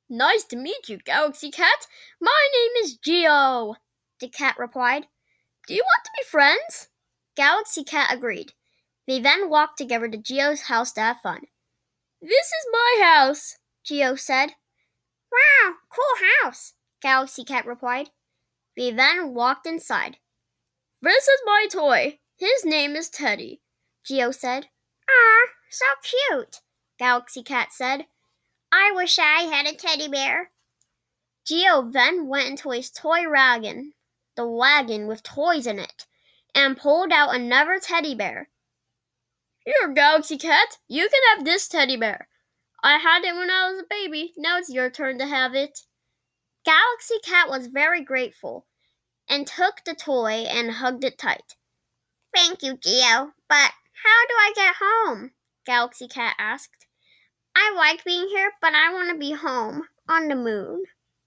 Nice to meet you, Galaxy Cat. My name is Geo, the cat replied. Do you want to be friends? Galaxy Cat agreed. They then walked together to Geo's house to have fun. This is my house, Geo said. Wow, cool house, Galaxy Cat replied. They then walked inside. This is my toy. His name is Teddy, Geo said. Ah, so cute, Galaxy Cat said. I wish I had a teddy bear. Geo then went into his toy wagon, the wagon with toys in it, and pulled out another teddy bear. Here, Galaxy Cat, you can have this teddy bear. I had it when I was a baby. Now it's your turn to have it. Galaxy Cat was very grateful and took the toy and hugged it tight. Thank you, Geo, but how do I get home? Galaxy Cat asked. I like being here, but I want to be home, on the moon.